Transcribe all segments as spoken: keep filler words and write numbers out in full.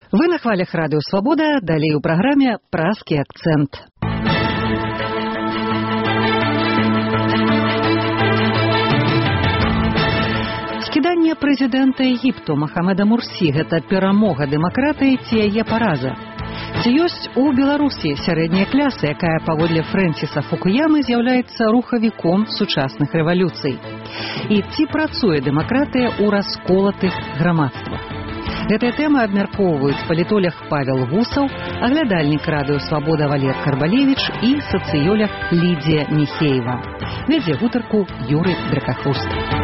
Вы на хвалях Радыё Свабода, далей у праграме «Празкі акцэнт». Скіданне прэзідэнта Егіпту Мохаммеда Мурсі – гэта перамога дэмакратыі ці яе параза? Ці ёсць у Беларусі сярэдняя кляса, якая, паводле Фрэнсіса Фукуямы, з'яўляецца рухавіком сучасных рэвалюцый? І ці працуе дэмакратыя ў расколатых грамадствах? Гэтая тэма абмяркоўваюць палітолог Павел Гусаў, аглядальнік Радыё Свабода Валер Карбалевіч і сацыёлог Лідія Міхеева. Вядзе гутарку Юрый Дракахуст.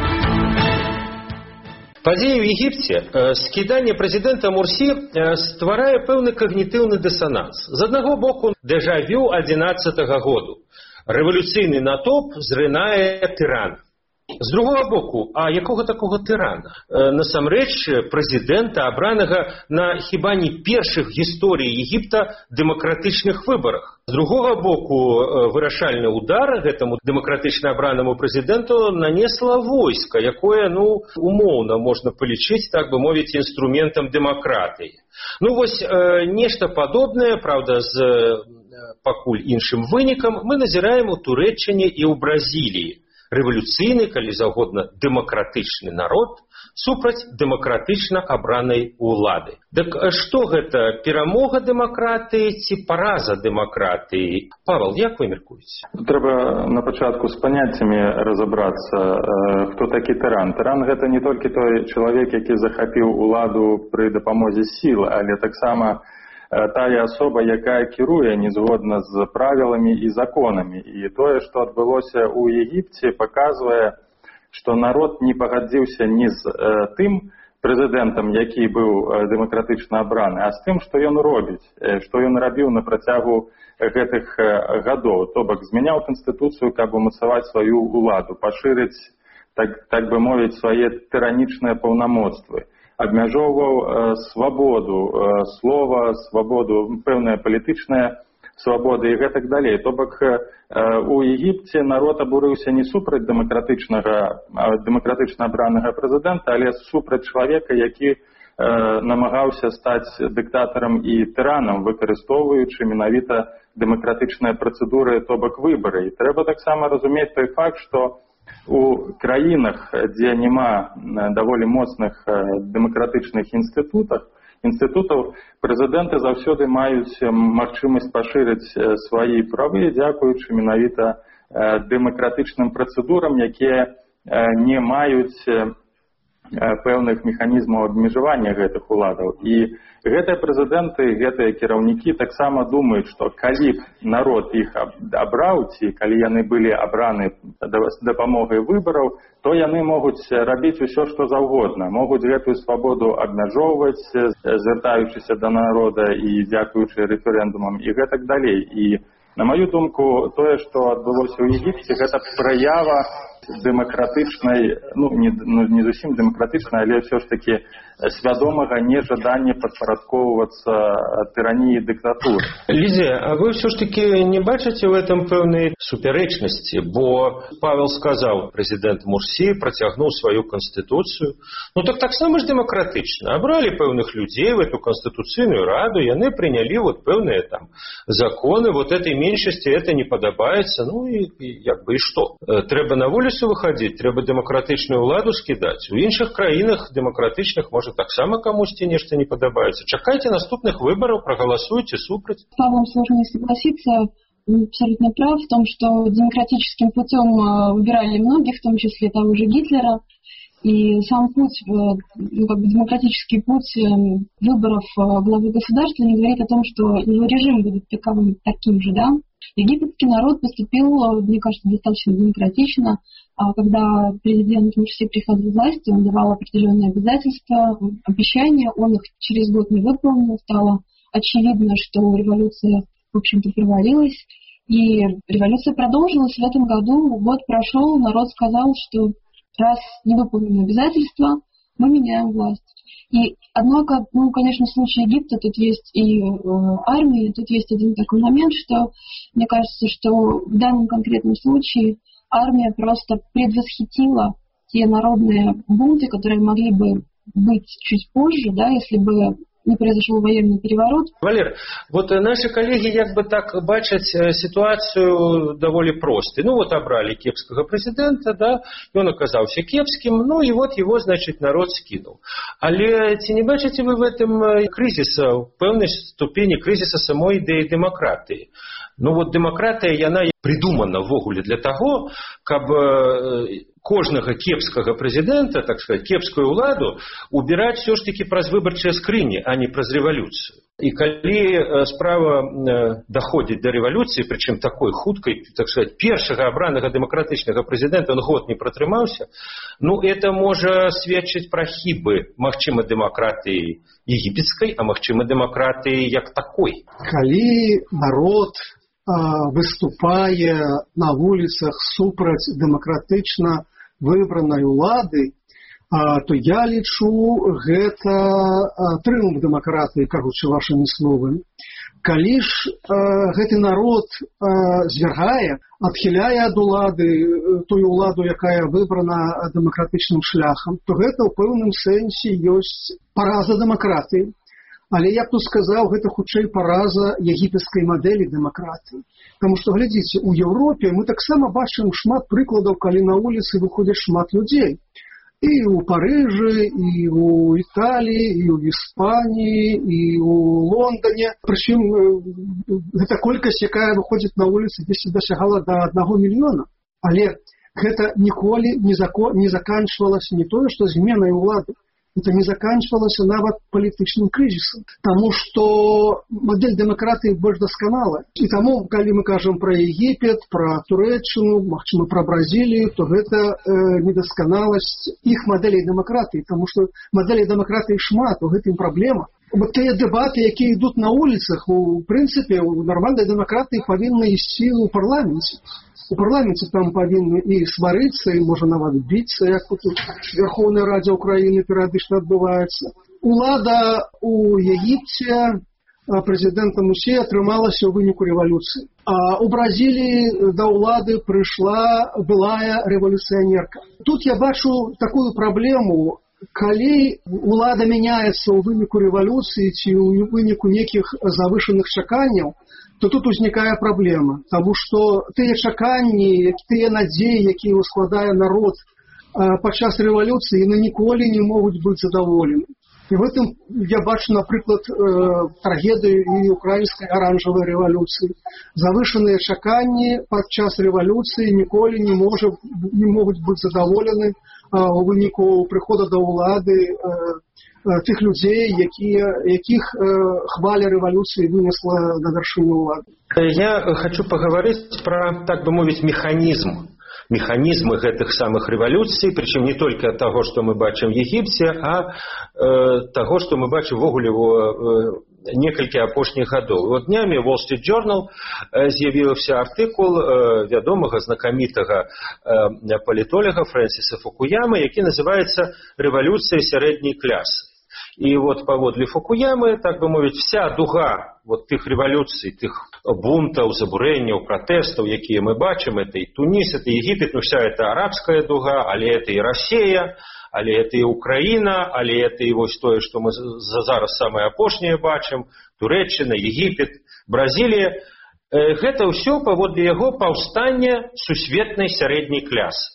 Падзеі ў Егіпце, скіданне прэзідэнта Мурсі стварае пэўны когнітыўны дысананс. З аднаго боку, дэжавю адзінаццатага году. Рэвалюцыйны натоўп зрынае тырана. З другого боку, а якога такога тырана? Насамрэч, прэзідэнта, абранага на хіба не першых гісторыі Егіпта дэмакратычных выбарах. З другого боку, вырашальны удар гэтаму дэмакратычна абранаму прэзідэнту нанесла войска, якое, ну, умоўна можна палічыць, так бы мовіць, інструментам дэмакратыі. Ну, вось, нешта падобнае, правда, з пакуль іншым вынікам, мы назіраем у Турэччыне і ў Бразіліі. Рэвалюцыйны, калі заўгодна, дэмакратычны народ супраць дэмакратычна абранай улады. Дык што гэта, перамога дэмакратыі ці параза дэмакратыі? Павел, як вы мяркуеце? Трэба на пачатку з паняццямі разабрацца, хто такі тыран. Тыран гэта не толькі той чалавек, які захапіў уладу пры дапамозе сілы, але таксама тая асоба, якая кіруе незгодна з правіламі і законамі. І тое, што адбылося ў Егіпце, паказвае, што народ не пагадзіўся не з тым прэзідэнтам, які быў дэмакратычна абраны, а з тым, што ён робіць, што ён рабіў на працягу гэтых гадоў. То бок змяняў канстытуцыю, каб умацаваць сваю уладу, пашырыць, так, так бы мовіць, свае тыранічныя паўнамоцтвы. Абмяжоўваў свабоду слова, свабоду, пэўная палітычная свабода і гэтак далей. То бок у Егіпце народ абурыўся не супраць дэмакратычнага, дэмакратычна абранага прэзідэнта, але супраць чалавека, які намагаўся стаць дыктатарам і тыранам, выкарыстоўваючы менавіта дэмакратычныя працэдуры, то бок выбары. І трэба таксама разумець той факт, што у краінах, дзе няма даволі моцных дэмакратычных інстытутах, інстытутаў, прэзідэнты заўсёды маюць магчымасць пашырыць свае правы, дзякуючы менавіта дэмакратычным працэдурам, якія не маюць пэўных механізмаў абмежавання гэтых уладаў. І гэтыя прэзідэнты, гэтыя кіраўнікі таксама думаюць, што калі б народ іх абраў, ці калі яны былі абраны з дапамогай выбараў, то яны могуць рабіць усё, што заўгодна. Могуць гэтую свабоду абмяжоўваць, звяртаючыся да народа і дзякуючы рэферэндумам і гэтак далей. І, на маю думку, тое, што адбылося ў Егіпце, гэта праява дэмакратычнай, ну не, ну, не зусім дэмакратычнай, але ўсё ж такі свядомага нежадання падпарадкоўвацца тыраніі і дыктатуры. Лідія, а вы ўсё ж такі не бачыце ў этом пэўнай супярэчнасці? Бо Павел сказаў, прэзідэнт Мурсі працягнуў сваю канстытуцыю. Ну так таксама ж дэмакратычна. Абралі пэўных людзей в эту канстытуцыйную раду, яны прынялі вот пэўныя там законы, вот этой меншасці это не падабаецца, ну і, і як бы і што? Трэба на вуліцу выходить, трэба дэмакратычную ўладу скідаць. У іншых краінах дэмакратычных, можа, таксама камусьці нешта не падабаецца. Чакайце наступных выбараў, проголосуйте супраць. С Павлом сложно не согласиться. Он абсолютно прав в том, что демократическим путем выбирали многих, в том числе того же Гитлера. И сам путь, ну, как бы демократический путь выборов главы государства не говорит о том, что его режим будет таковым, таким же, да. Египетский народ поступил, мне кажется, достаточно демократично. Когда президент Мурси приходил к власти, он давал определенные обязательства, обещания, он их через год не выполнил. Стало очевидно, что революция, в общем-то, провалилась. И революция продолжилась. В этом году год прошел, народ сказал, что раз не выполнены обязательства, мы меняем власть. И, однако, ну, конечно, в случае Египта тут есть и э, армия, тут есть один такой момент, что мне кажется, что в данном конкретном случае армия просто предвосхитила те народные бунты, которые могли бы быть чуть позже, да, если бы не произошел военный переворот. Валер, вот наши коллеги як бы так бачаць ситуацию довольно простой. Ну вот обрали кепского президента, да, и он оказался кепским, ну и вот его, значит, народ скинул. Але ці не бачите вы в этом кризиса, в певной ступени кризиса самой идеи демократии? Ну вот демократия, яна придумана ввогуле для того, каб кожнага кепскага прэзідэнта, так сказать, кепскую ўладу убирать все ж таки праз выбарчыя скрыні, а не праз рэвалюцыю. И калі справа доходит до революции, причем такой хуткой, так сказать, першага абранага демократычнага прэзідэнта, он год не протрымаўся, ну это можа сведчыць пра хібы, магчыма, дэмакратыі егіпецкай, а магчыма, дэмакратыі як такой. Калі народ выступае на вуліцах супраць дэмакратычна выбранай улады, то я лічу, гэта трыумф дэмакратыі, кажучы вашымі словамі. Калі ж гэты народ звяргае, адхіляе ад улады тую ўладу, якая выбрана дэмакратычным шляхам, то гэта ў пэўным сэнсе ёсць параза дэмакратыі. Але я б тут сказаў, гэта хутчэй параза егіпецкай мадэлі дэмакратыі. Таму што, глядзіце, у Еўропе мы таксама бачым шмат прыкладаў, калі на вуліцы выходзіць шмат людзей. І ў Парыжы, і ў Італіі, і ў Іспаніі, і ў Лондоне. Прычым гэта колькасць, якая выходзіць на вуліцы, дзесьці дасягала да аднаго мільёна. Але гэта ніколі не, зако... не заканчвалася не тое, што зменай улады. Это не заканчивалось нават палітычным крызісам, таму што мадэль дэмакратыі больш дасканалая. І таму, калі мы кажам пра Егіпет, пра Турэччыну, магчыма, пра Бразілію, то гэта э, недасканаласць іх мадэлей дэмакратыі, таму што мадэлей дэмакратыі шмат, у гэтым праблема. Вот тыя дэбаты, якія ідуць на вуліцах, у прынцыпе, у нармальнай дэмакратыі павінны ісці ў парламенце. У парламенце там павінны і сварыцца, і можа нават біцца, як тут у Верховнай Радзе Украіны перыядычна адбываецца. Улада у Егіпце прэзідэнта Мусі атрымалася ў выніку рэвалюцыі. А у Бразіліі да ўлады прыйшла былая рэвалюцыянерка. Тут я бачу такую праблему, калі ўлада мяняецца ў выніку рэвалюцыі ці ў выніку нейкіх завышаных чаканняў, то тут узнікае праблема, таму што тыя чаканні, тыя надзеі, якія складае народ падчас рэвалюцыі, яны ніколі не могуць быць задаволены. І в этом я бачу, напрыклад, трагедыю і украінскай аранжавай рэвалюцыі. Завышаныя чаканні падчас рэвалюцыі ніколі не, можа, не могуць быць задаволены у выніку прыхода да ўлады тых людзей, якія, якіх хваля рэвалюцыі вынесла на вяршыню ўлады. Я хочу поговорить про, так бы мовіць, механизм. Механизмы гэтых самых рэвалюцый, причем не только того, что мы бачым в Египте, а э, того, что мы бачым ввогуле во э, некалькі апошніх гадоў. Вот днямі Wall Street Journal э, з'явіўся артыкул э, вядомага, знакамітага э, палітолага Фрэнсіса Фукуямы, які называецца «Рэвалюцыя сярэдняй клясы». И вот поводле Фукуямы, так бы мовіць, вся дуга вот тых рэвалюцый, тых бунтаў, забурэнняў, пратэстаў, якія мы бачым, это и Тунис, это Египет, ну вся это арабская дуга, але это и Россия, але это и Украина, але это и вось тое, што мы зараз самае апошняе бачым, Турэччына, Египет, Бразілія. Гэта ўсё паводле яго паўстання сусветнай сярэдняй клясы.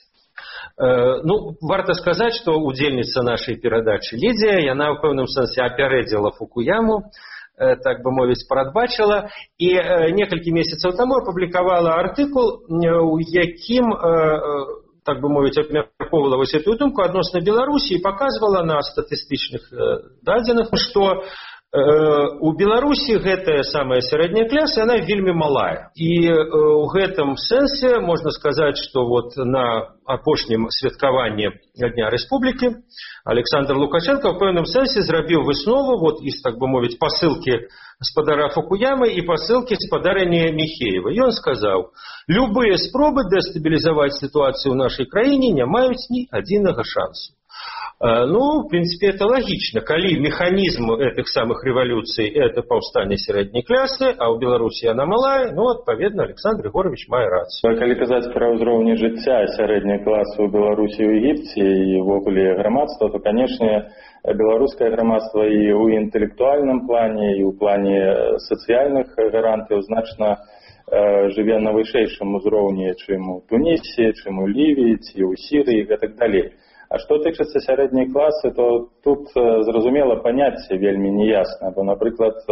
Ну, варто сказать, что удзельница нашей передачи Лидия, яна в пэўным сэнсе апярэдзіла Фукуяму, так бы мовіць, прадбачыла, і некалькі месяцаў таму апублікавала артыкул, у якім, так бы мовіць, абмяркоўвала вось эту думку адносна Беларусі і паказвала на статыстычных дадзеных, што у Беларусі гэтая самая сярэдняя кляса, она вельмі малая. І ў гэтым сэнсе можна сказаць, што вот на апошнім святкаванні Дня Рэспублікі Александр Лукашенко в пэўным сэнсе зрабіў выснову вот из, так бы мовіць, пасылкі спадара Фукуямы і пасылкі спадарыні Михеева. І он сказаў: любыя спробы дэстабілізаваць сітуацыю ў нашай краіне не маюць ні адзінага шансу. Ну, в принципе, это логично. Коли механизм этих самых революций – это повстание средней классы, а у Беларуси она малая, ну, отповедно, Александр Егорович мае рацию. Калі казаць пра ўзроўні жыцця сярэдняй класы ў Беларусі і ў Егіпце і ўвогуле грамадства, то, канешне, беларускае грамадства і ў інтэлектуальным плане, і ў плане сацыяльных гарантыяў значна жыве на вышэйшым узроўні, чым у Тунісі, чым у Лівіі, ці ў Сірыі і гэтак далей. А што тычыцца сярэдняй класы, то тут, зразумела, паняцце вельмі неясна, бо, напрыклад,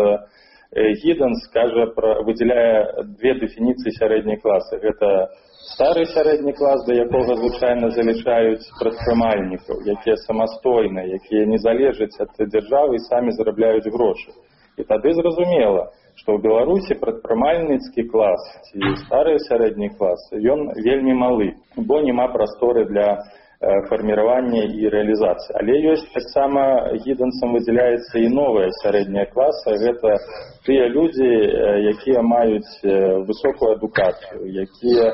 Гідэнс кажа, выдзяляе две дэфініцыі сярэдняй класы. Гэта стары сярэдні клас, да якога звычайна залічаюць прадпрымальнікаў, якія самастойныя, якія не залежаць ад дзяржавы і самі зарабляюць грошы. І тады зразумела, што ў Беларусі прадпрымальніцкі клас ці стары сярэдні клас, ён вельмі малы, бо няма прасторы для фарміравання і рэалізацыі. Але ёсць таксама Гідэнсам выдзяляецца і новая сярэдняя класа. Гэта тыя людзі, якія маюць высокую адукацыю, якія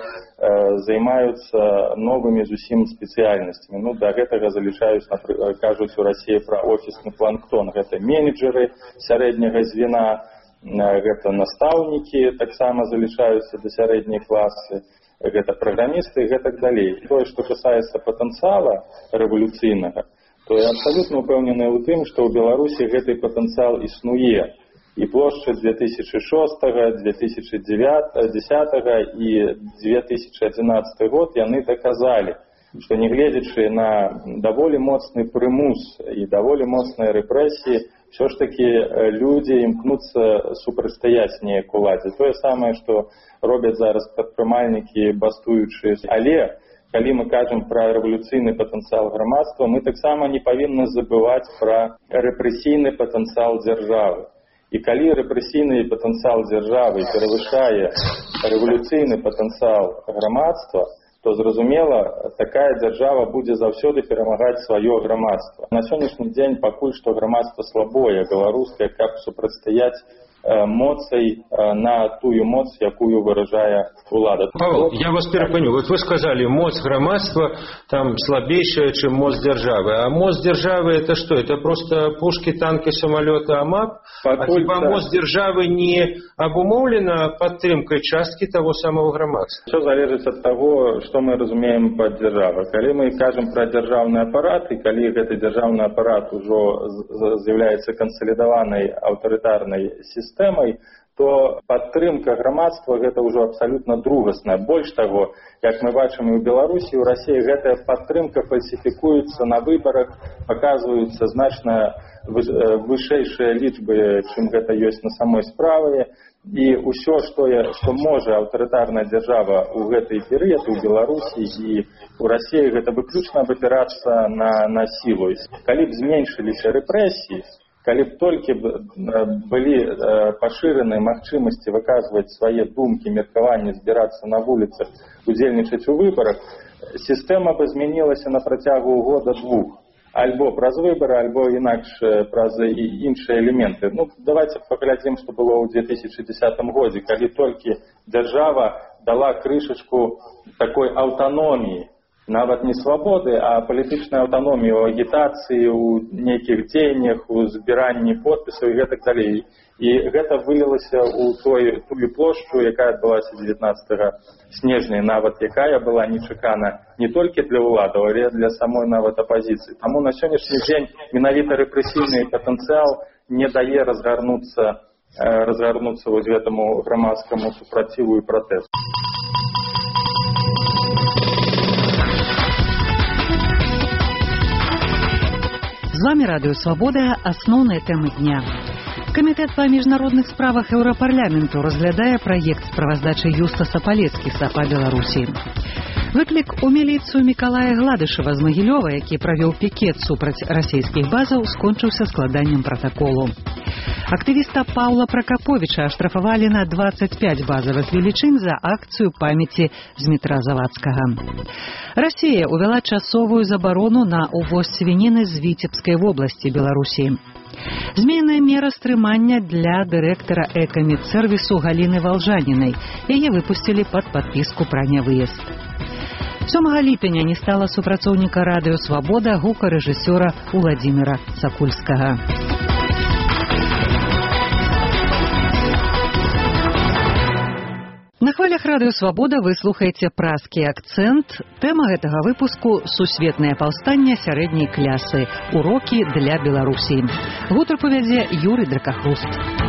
займаюцца новымі зусім спецыяльнасцямі. Ну, да гэтага залічаюць, кажуць у Расіі пра офісны планктон. Гэта менеджеры сярэдняга звена, гэта настаўнікі, таксама залічаюцца да сярэдняй класы. Гэта праграмісты і гэтак далей. Тое, што касаецца патэнцыяла рэвалюцыйнага, то я абсалютна ўпэўнены ў тым, што ў Беларусі гэты патэнцыял існуе. І плошчы две тысячи шостага, две тысячи дзесятага і две тысячи адзінаццаты год яны даказалі, што нягледзячы на даволі моцны прымус і даволі моцныя рэпрэсіі, ўсё ж такі людзі імкнуцца супрацьстаяць неяк уладзе. Тое самае, што робяць зараз прадпрымальнікі, бастуючы. Але калі мы кажам пра рэвалюцыйны патэнцыял грамадства, мы таксама не павінны забываць пра рэпрэсійны патэнцыял дзяржавы. І калі рэпрэсійны патэнцыял дзяржавы перавышае рэвалюцыйны патэнцыял грамадства, то, зразумела, такая дзяржава будзе заўсёды перамагаць сваё грамадства. На сённяшні дзень пакуль што грамадства слабое, беларускае, каб супрацьстаяць моцай на тую моц, якую выражае улада. Павел, я вас перапыню. Вот вы сказали, моц громадства там слабейшая, чем моц державы. А моц державы это что? Это просто пушки, танки, самолеты, АМАП? А типа моц державы не обумовлена падтрымкай частки того самого громадства? Все залежыць ад таго, што мы разумеем пад дзяржавай. Калі мы кажам пра дзяржаўны апарат, і калі гэты дзяржаўны апарат ужо з'яўляецца кансалідаванай аўтарытарнай сістэмай, сістэмай, то падтрымка грамадства гэта ўжо абсалютна другасная. Больш таго, як мы бачым і ў Беларусі, і ў Расіі, гэтая падтрымка фальсіфікуецца на выбарах, паказваюцца значна вышэйшыя лічбы, чым гэта ёсць на самой справе. І ўсё, што, што можа аўтарытарная дзяржава ў гэты перыяд у Беларусі і ў Расіі, гэта выключна абапірацца на, на сілу. Калі б зменшыліся рэпрэсіі, калі б толькі былі пашыраны магчымасці выказваць свае думкі, меркаванні, збірацца на вуліцах, удзельнічаць у выбарах, сістэма бы змянілася на працягу года-двух. Альбо праз выбары, альбо інакш праз іншыя элементы. Ну, давайте паглядзім, што было ў две тысячи дзесятым годзе, калі толькі дзяржава дала крышачку такой аўтаноміі, нават не свабоды, а палітычнай аўтаноміі у агітацыі, у нейкіх дзеяннях, у збіранні подпісаў і гэтак далей. І гэта вылілася ў той, тую плошчу, якая адбылася дзевятнаццатага снежня, нават якая была нечакана не толькі для ўладаў, але для самой нават апазіцыі. Таму на сённяшні дзень менавіта рэпрэсійны патэнцыял не дае разгарнуцца, разгарнуцца вось гэтаму грамадскаму супраціву і пратэсту. З вами Радыё Свабода, асноўныя тэмы дня. Камітэт па міжнародных справах Еўрапарламенту разглядае праект справаздачы Юстаса Палецкіса па Беларусі. Выклік у міліцыю Мікалая Гладышева з Магілёва, які правёў пікет супраць расійскіх базаў, скончыўся складаннем пратаколу. Актывіста Паўла Пракаповіча аштрафавалі на двадцать пять базавых велічынь за акцыю памяці Змітра Завадскага. Расія ўвяла часовую забарону на увоз свініны з Віцебскай вобласці Беларусі. Змененая мера стрымання для дырэктара экамедсервісу Галіны Валжанінай. Яе выпусцілі пад падпіску пра нявыезд. сёмага ліпеня не стала супрацоўніка радыё «Свабода» гукарэжысёра Уладзіміра Сакульскага. На хвалях радыё «Свабода» вы слухаеце «Празкі акцэнт». Тэма гэтага выпуску – сусветнае паўстанне сярэдняй клясы. Урокі для Беларусі. Гутар павядзе Юрый Дракахруст.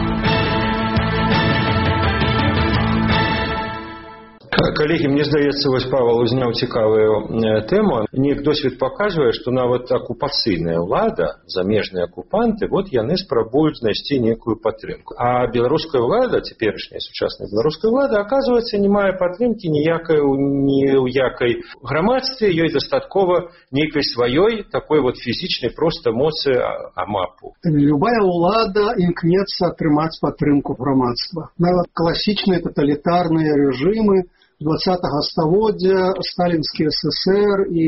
Калегі, мне здаецца, вось Павел узняў цікавую тэму. Неяк досвед паказвае, што нават акупацыйная ўлада, замежныя акупанты, вот яны спрабуюць знайсці некую падтрымку. А беларуская ўлада, цяперашняя сучасная беларуская ўлада, аказваецца, не мае падтрымкі ніякай ні ў якай грамадстве, ёй дастаткова нейкай сваёй такой вот фізічнай проста моцы амапу. Любая ўлада імкнецца атрымаць падтрымку грамадства. Нават класічныя таталітарныя рэжымы двадцатага стагоддзя, сталінскі СССР і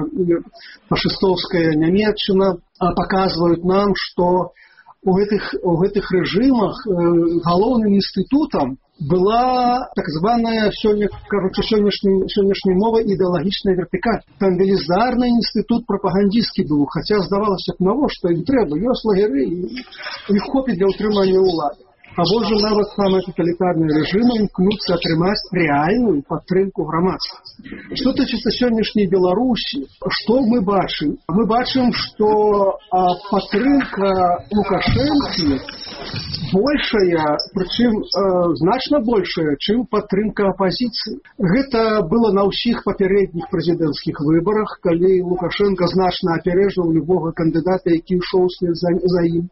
фашыстоўская Нямецчына паказваюць нам, што у гэтых, у гэтых рэжымах галоўным інстытутам была так званая сёння, короче, сённяшняй, сённяшняй мовай ідэалагічная вертыкаль. Там велізарны інстытут прапагандысцкі быў, хаця здавалася б, навошта ім трэба, ёсць лагеры, і іх хопіць для ўтрымання ўлады. А вот же нават самыя таталітарныя рэжымы імкнуцца атрымаць рэальную падтрымку грамадства. Што тычыцца сённяшняй Беларусі, што мы бачым? Мы бачым, што падтрымка Лукашэнкі большая, прычым э, значна большая, чым падтрымка апазіцыі. Гэта было на ўсіх папярэдніх прэзідэнцкіх выбарах, калі Лукашенко значна апярэжваў любога кандыдата, які ішоў за, за ім.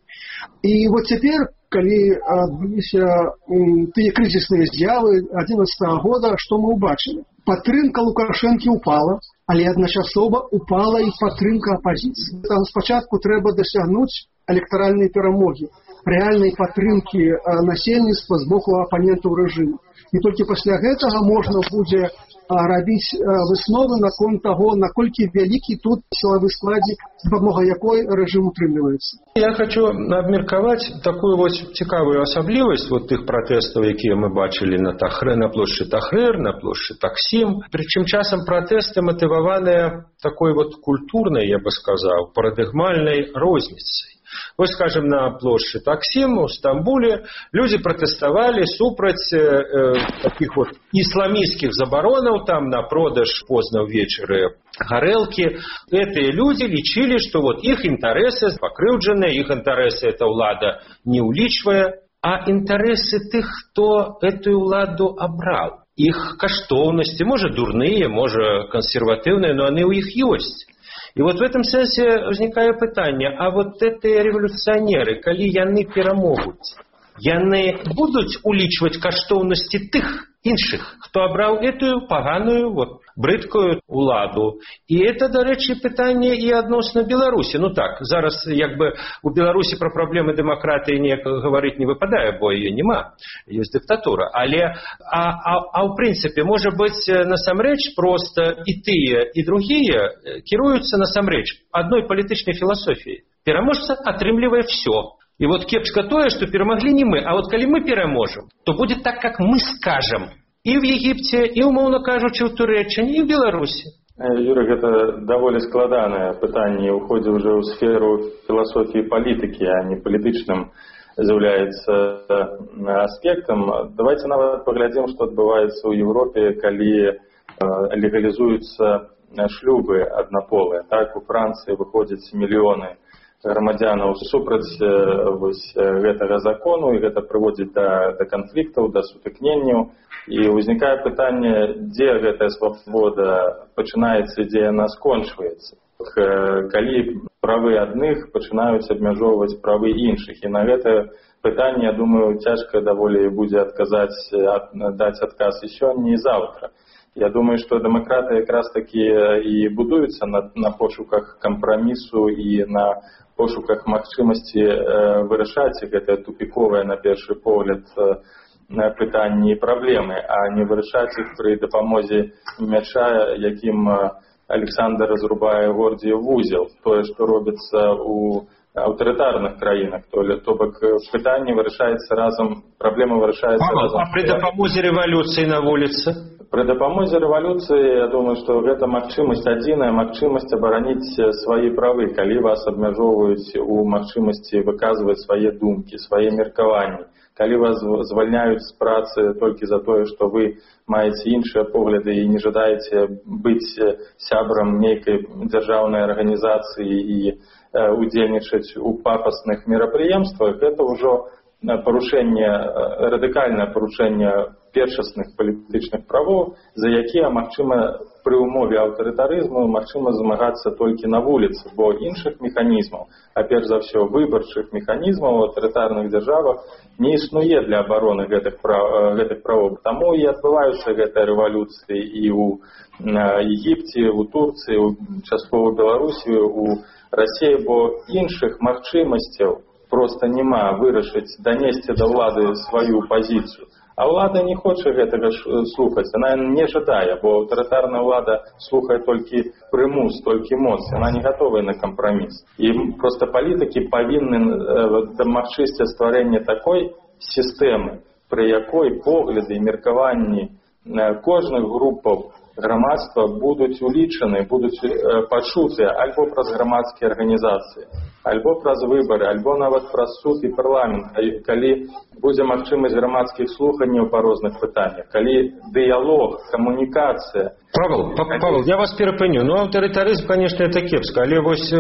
І вот цяпер, калі адбыліся тыя крызісныя з'явы адзінаццатага года, што мы ўбачылі? Падтрымка Лукашэнкі ўпала, але адначасова ўпала і падтрымка апазіцыі. Там спачатку трэба дасягнуць электаральнай перамогі, рэальнай падтрымкі насельніцтва з боку апанентаў рэжыму. І толькі пасля гэтага можна будзе рабіць высновы наконт таго, наколькі вялікі тут сілавы складзік, з дапамогай якой рэжым утрымліваецца. Я хочу абмеркаваць такую вось цікавую асаблівасць вот тых пратэстаў, якія мы бачылі на Тахрэ, на плошчы Тахрэр, на плошчы Таксім. Прычым часам пратэсты матываваныя такой вот культурнай, я бы сказаў, парадыгмальнай розніцай. Вот, скажем, на площади Таксим в Стамбуле люди протестовали супраць э, таких вот исламистских заборонов там на продаж поздно вечеры горелки. Эти люди лічили, что вот их интересы покрыўджаны, их интересы эта ўлада не улічвае, а интересы тех, кто эту ўладу абрал. Их каштоўнасці, может дурные, может консервативные, но они у них есть. И вот в этом сенсе возникает пытанне, а вот эти революционеры, калі яны перамогуць, яны будуць улічваць каштоўнасці тых іншых, хто абраў эту паганую, вот, брыдкую ўладу. І это, дарэчы, пытанне і адносна Беларусі. Ну так, зараз як бы у Беларусі пра праблемы дэмакратыі неяк гаварыць не выпадае, бо яе няма, ёсць дыктатура. Але, а, а, а ў прынцыпе, можа быць, насамрэч проста і тыя, і другія кіруюцца насамрэч адной палітычнай філасофіяй. Пераможца атрымлівае все. И вот кепска тое, что перемогли не мы, а вот коли мы переможем, то будет так, как мы скажем. И в Египте, и, умоўна кажучы, в Турэччыне, и в Беларуси. Юрий, это довольно складанное пытание, уходит уже в сферу философии и политики, а не политичным является аспектом. Давайте нават поглядим, что отбывается в Европе, коли легализуются шлюбы однополые. Так, у Франции выходят миллионы грамадзянаў супраць гэтага закону, і гэта прыводзіць да, да канфліктаў, да сутыкненняў. І ўзнікае пытанне, дзе гэтая свабода пачынаецца, дзе яна скончваецца. Калі правы адных пачынаюць абмяжоўваць правы іншых. І на гэта пытанне, я думаю, цяжка даволі будзе адказаць, даць адказ і сёння, і заўтра. Я думаю, што дэмакраты якраз такі і будуюцца на, на пошуках кампрамісу і на пошуках магчымасці э, вырашаць гэтыя тупіковыя, на першы погляд, э, пытанні і праблемы, а не вырашаць іх пры дапамозе мяча, якім Александр разрубае Гордіев вузел. Тое, што робіцца у аўтарытарных краінах, то, то бок пытанне вырашаецца разам, праблема вырашаецца а, разам. А пры дапамозе рэвалюцыі на вуліцы? Пры дапамозе рэвалюцыі, я думаю, што гэта магчымасць, адзіная магчымасць абараніць свае правы, калі вас абмяжоўваюць у магчымасці выказваць свае думкі, свае меркаванні. Калі вас звальняюць з працы толькі за тое, што вы маеце іншыя погляды і не жадаеце быць сябрам нейкай дзяржаўнай арганізацыі і удзельнічаць у пафасных мерапрыемствах, гэта ўжо парушэнне, радыкальнае парушэнне першасных палітычных правоў, за якія, магчыма, пры ўмове аўтарытарызму магчыма змагацца толькі на вуліцы, бо іншых механізмаў, а перш за ўсё выбарчых механізмаў у аўтарытарных дзяржавах не існуе для абароны гэтых прав, гэтых правоў. Таму і адбываюцца гэтыя рэвалюцыі і ў Егіпце, у Турцыі, часткова ў Беларусі, у Расіі, бо іншых магчымасцяў проста няма вырашыць, данесці да ўлады сваю пазіцыю. А ўлада не хоча гэтага слухаць, яна не жадае, бо аўтарытарная ўлада слухае толькі прымус, толькі моц, яна не гатовая на кампраміс. І проста палітыкі павінны дамагчыся стварэння такой сістэмы, пры якой погляды і меркаванні кожных групаў грамадства будуць улічаны, будуць пачутыя альбо праз грамадскія арганізацыі, альбо праз выбары, альбо нават праз суд і парламент, калі будзе магчымасць грамадскіх слуханняў па розных пытаннях, калі дыялог, камунікацыя. Павел, Павел, я вас перапыню. Ну, аўтарытарызм, конечно, это кепска, але вось э,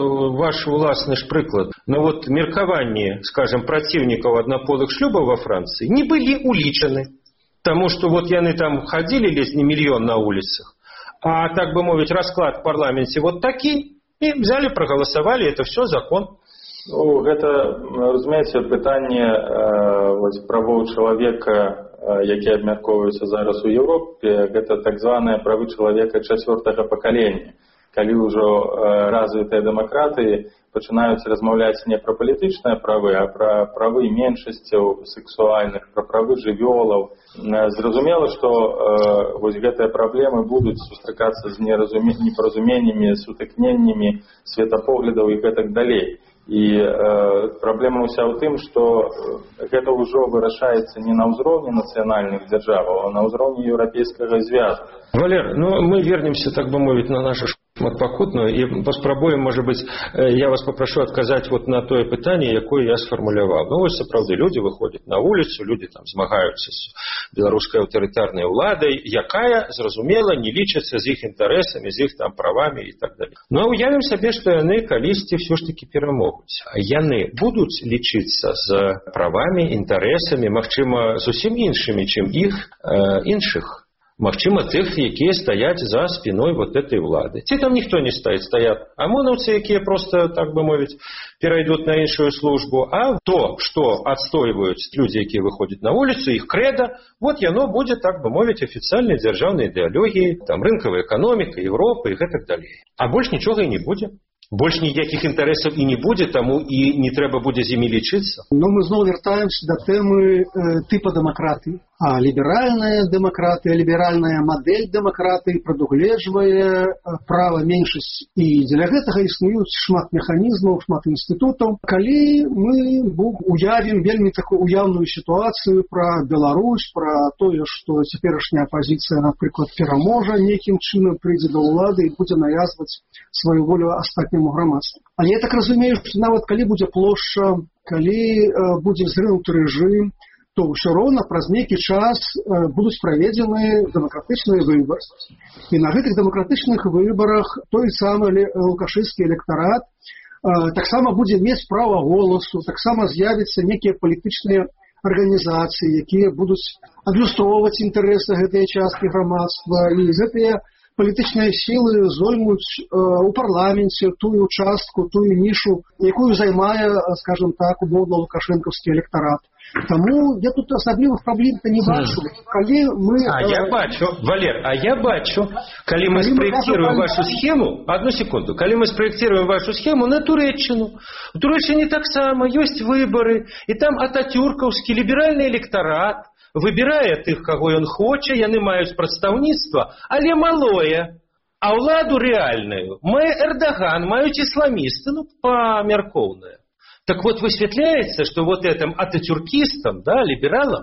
ваш уласны ж прыклад. Но вот меркаванні, скажем, праціўнікаў аднаполых шлюбаў во Францыі не былі улічаны. Потому что вот яны там ходили лишний миллион на улицах, а, так бы мовить, расклад в парламенте вот такие, и взяли, проголосовали, это все закон. Ну, это, разумеется, пытание э, вот, правоў чалавека, э, якія абмяркоўваюцца зараз у Европе, это так званыя правы чалавека чацвёртага пакалення. Калі ўжо э, развітыя дэмакратыі пачынаюць размаўляць не пра палітычныя правы, а пра правы меншасцяў сексуальных, пра правы жывёлаў. Зразумела, што э, вось гэтыя праблемы будуць сустракацца з непаразуменнямі, сутыкненнямі светапоглядаў і гэтак далей. І э, праблема ўся ў тым, што гэта ўжо вырашаецца не на ўзроўні нацыянальных дзяржаваў, а на ўзроўні еўрапейскага звязу. Валер, ну мы вернемся, так бы мовить, на нашу шматпакутную и паспрабуем, может быть, я вас попрошу отказать вот на тое пытанне, якое я сфармуляваў. Ну, вось сапраўды люди выходят на улицу, люди там змагаюцца з беларускай аўтарытарнай уладай, якая, зразумела, не лічыцца з іх інтарэсамі, з іх там правамі і так далее. Но уявім сабе, што яны калісьці все ж таки перамогуць. Яны будуць лічыцца з правамі, інтарэсамі, магчыма, зусім іншымі, чым іх э, іншых. Магчыма, тых, якія стаяць за спиной вот этой улады. Ці там ніхто не стаіць, стаят ОМОНовцы, якія просто, так бы мовіць, перайдут на іншую службу, а то, што адстойваюць людзі, якія выходят на улицу, іх крэда, вот яно будзе, так бы мовіць, афіцыйнай дзяржаўнай ідэалогіяй, там рынкавая эканоміка, Европа і гэтак далей. А больш нічога і не будзе. Больш ніякіх інтарэсаў і не будзе, таму і не трэба будзе з імі лічыцца. Но мы зноў вяртаемся да тэмы э, тыпа дэмакратыі. А ліберальная дэмакратыя, ліберальная мадэль дэмакратыі прадугледжвае права меншасці. І дзеля гэтага існуюць шмат механізмаў, шмат інстытутаў. Калі мы уявім вельмі такую уяўную сітуацыю пра Беларусь, пра тое, што цяперашняя апазіцыя, напрыклад, пераможа нейкім чынам, прыйдзе да ўлады і будзе навязваць сваю волю астатняму грамадству. Але я так разумею, што нават калі будзе плошча, калі э, будзе зрынуты рэжым, то ўсё роўна праз нейкі час будуць праведзены дэмакратычныя выбары. І на гэтых дэмакратычных выбарах той самы лукашэнскі электарат таксама будзе мець права голасу, таксама з'явяцца нейкія палітычныя арганізацыі, якія будуць адлюстроўваць інтарэсы гэтай часткі грамадства, і гэтыя палітычныя сілы зоймуць у парламенце тую частку, тую нішу, якую займае, скажем так, умоўна лукашэнкаўскі электарат. Таму я тут асаблівых праблем-то не бачу. Калі мы... А я бачу, Валер, а я бачу, калі мы спроектируем вашу схему, одну секунду, калі мы спроектируем вашу схему на Туреччыну. У Туреччыне таксама ёсць выборы, і там ататюркаўскі ліберальны электарат выбірае тых, каго ён хоча, яны маюць прадстаўніцтва, але малое. А ўладу рэальную мае Эрдаган, маюць ісламісты, ну, памяркоўныя. Так вот, высветляется, что вот этим ататюркистам, да, либералам,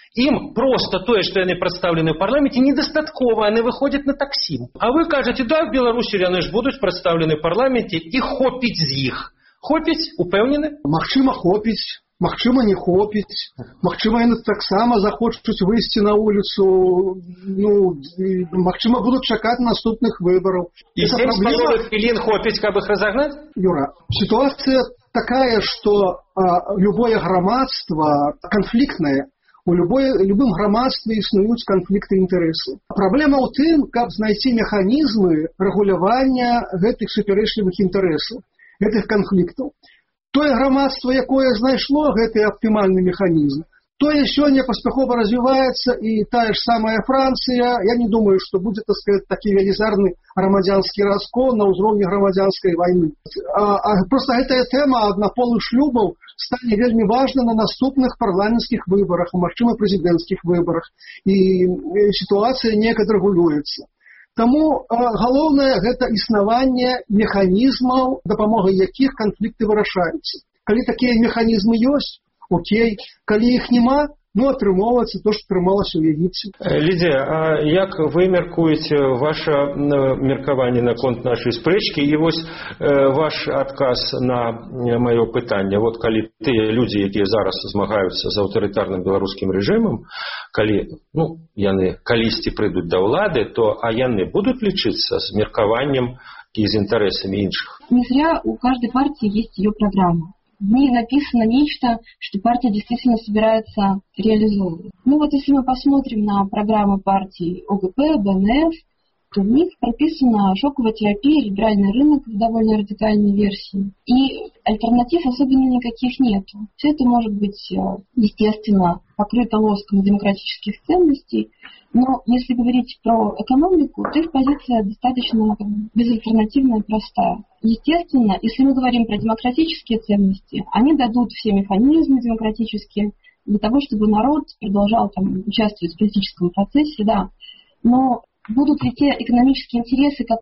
Ім просто тое, што яны прадстаўлены ў парламенце, недастаткова, яны выходзяць на таксім. А вы кажаце, да, в Беларусі яны ж будуць прадстаўлены ў парламенце, і хопіць з іх. Хопіць, упэўнены? Магчыма, хопіць. Магчыма, не хопіць. Магчыма, яны таксама захочуць выйсці на вуліцу. Ну, магчыма, будуць чакаць наступных выбараў. І сем з паловай хвілін хопіць, каб іх разагнаць? Юра, сітуацыя такая, што а, любое грамадства канфліктнае. У любой, любым грамадстве існуюць канфлікты інтарэсаў. Праблема ў тым, каб знайсці механізмы рэгулявання гэтых супярэчлівых інтарэсаў, гэтых канфліктаў. Тое грамадства, якое знайшло гэты аптымальны механізм, тое сёння паспяхова развіваецца, і тая ж самая Францыя, я не думаю, што будзе, так сказать, такі велізарны грамадзянскі раскол на ўзроўні грамадзянскай вайны. А, а проста гэтая тэма аднаполых шлюбаў стане вельмі важна на наступных парламенцкіх выбарах, а магчыма, прэзідэнцкіх выбарах, і сітуацыя неяк адрэгулюецца. Таму э, галоўнае гэта існаванне механізмаў, дапамогай якіх канфлікты вырашаюцца. Калі такія механізмы ёсць, окей. Калі іх няма, ну, атрымоўваецца то, што атрымалася ў Егіпце. Лідзія, а як вы мяркуеце ваша меркаванне наконт нашай спрэчкі і вось э, ваш адказ на маё пытанне? Вот калі тыя людзі, якія зараз змагаюцца з аўтарытарным беларускім рэжымам, калі, ну, яны калісьці прыйдуць да ўлады, то а яны будуць лічыцца з меркаваннем і з інтарэсамі іншых? Не зря у каждой партии есть ее программа. В ней написано нечто, что партия действительно собирается реализовывать. Ну вот если мы посмотрим на программы партий ОГП, БНФ, то в них прописана шоковая терапия, либеральный рынок в довольно радикальной версии. И альтернатив особенно никаких нет. Все это может быть, естественно, покрыто лоском демократических ценностей, но если говорить про экономику, то их позиция достаточно безальтернативная и простая. Естественно, если мы говорим про демократические ценности, они дадут все механизмы демократические для того, чтобы народ продолжал там участвовать в политическом процессе, да. Но будут ли те экономические интересы,